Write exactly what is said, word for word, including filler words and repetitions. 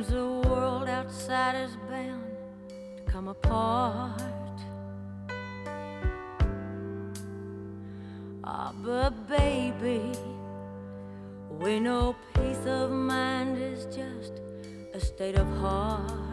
seems the world outside is bound to come apart. Ah, but baby, we know peace of mind is just a state of heart.